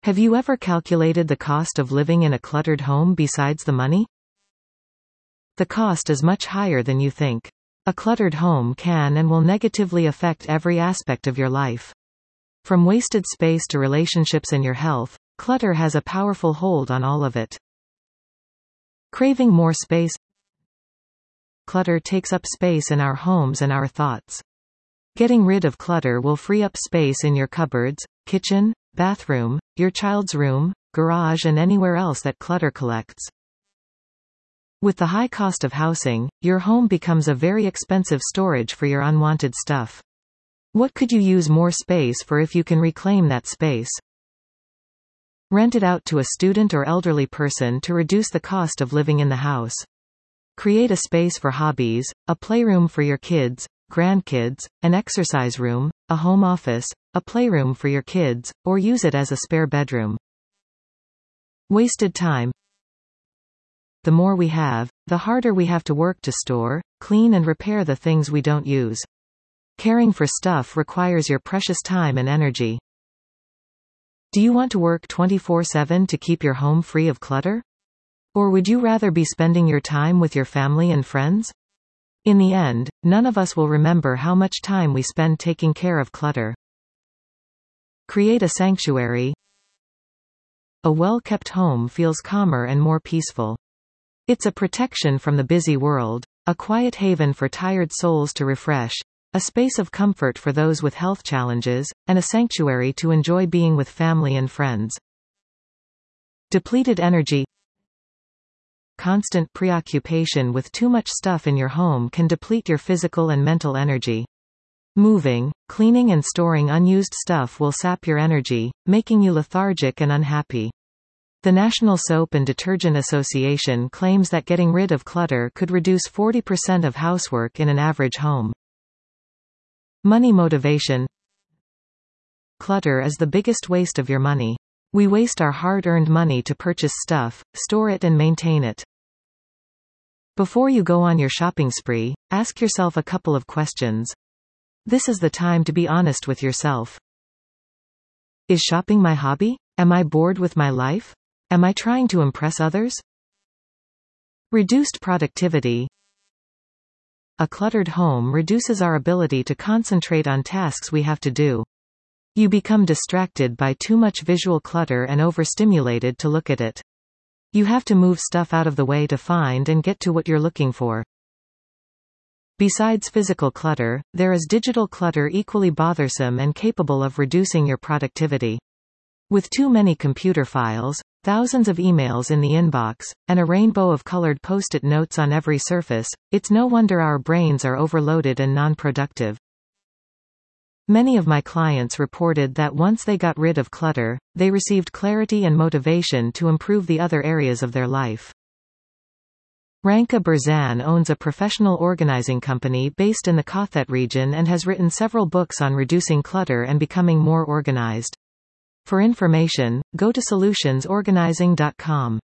Have you ever calculated the cost of living in a cluttered home besides the money? The cost is much higher than you think. A cluttered home can and will negatively affect every aspect of your life. From wasted space to relationships and your health, clutter has a powerful hold on all of it. Craving more space. Clutter takes up space in our homes and our thoughts. Getting rid of clutter will free up space in your cupboards, kitchen, bathroom, your child's room, garage, and anywhere else that clutter collects. With the high cost of housing, your home becomes a very expensive storage for your unwanted stuff. What could you use more space for if you can reclaim that space? Rent it out to a student or elderly person to reduce the cost of living in the house. Create a space for hobbies, a playroom for your kids, grandkids, an exercise room, a home office, a playroom for your kids, or use it as a spare bedroom. Wasted time. The more we have, the harder we have to work to store, clean and repair the things we don't use. Caring for stuff requires your precious time and energy. Do you want to work 24/7 to keep your home free of clutter? Or would you rather be spending your time with your family and friends? In the end, none of us will remember how much time we spend taking care of clutter. Create a sanctuary. A well-kept home feels calmer and more peaceful. It's a protection from the busy world, a quiet haven for tired souls to refresh, a space of comfort for those with health challenges, and a sanctuary to enjoy being with family and friends. Depleted energy. Constant preoccupation with too much stuff in your home can deplete your physical and mental energy. Moving, cleaning and storing unused stuff will sap your energy, making you lethargic and unhappy. The National Soap and Detergent Association claims that getting rid of clutter could reduce 40% of housework in an average home. Money motivation. Clutter is the biggest waste of your money. We waste our hard-earned money to purchase stuff, store it and maintain it. Before you go on your shopping spree, ask yourself a couple of questions. This is the time to be honest with yourself. Is shopping my hobby? Am I bored with my life? Am I trying to impress others? Reduced productivity. A cluttered home reduces our ability to concentrate on tasks we have to do. You become distracted by too much visual clutter and overstimulated to look at it. You have to move stuff out of the way to find and get to what you're looking for. Besides physical clutter, there is digital clutter equally bothersome and capable of reducing your productivity. With too many computer files, thousands of emails in the inbox, and a rainbow of colored post-it notes on every surface, it's no wonder our brains are overloaded and non-productive. Many of my clients reported that once they got rid of clutter, they received clarity and motivation to improve the other areas of their life. Ranka Berzan owns a professional organizing company based in the Kothet region and has written several books on reducing clutter and becoming more organized. For information, go to solutionsorganizing.com.